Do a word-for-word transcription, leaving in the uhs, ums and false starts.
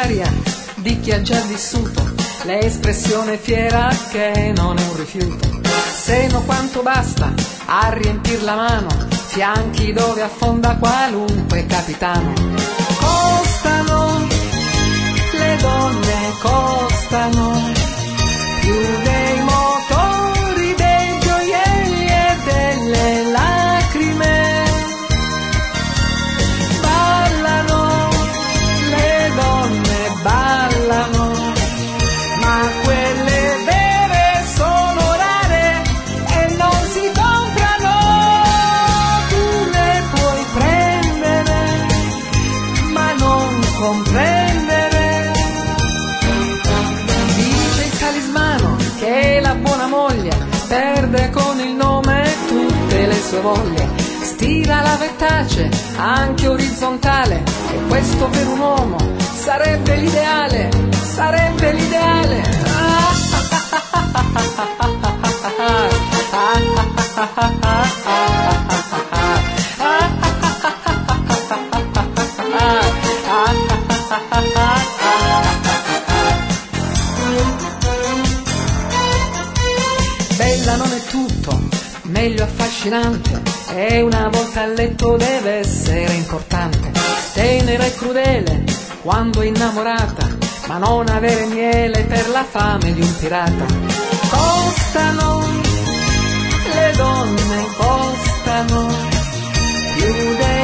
l'aria di chi ha già vissuto, l'espressione fiera che non è un rifiuto. Seno quanto basta a riempir la mano, fianchi dove affonda qualunque capitano. Costano, le donne costano, più dei motori, dei gioielli e delle lacrime. Ballano, le donne ballano, ma quelle vere sono rare e non si comprano. Tu le puoi prendere, ma non comprendere. Dice il talismano che la buona moglie perde con il nome tutte le sue voglie. Stira la vettace anche orizzontale, e questo per un uomo sarebbe l'ideale, sarebbe l'ideale. Bella non è tutto, meglio affascinante, e una volta a letto deve essere importante. Tenera e crudele quando è innamorata, ma non avere miele per la fame di un pirata. Costano, le donne costano, più dei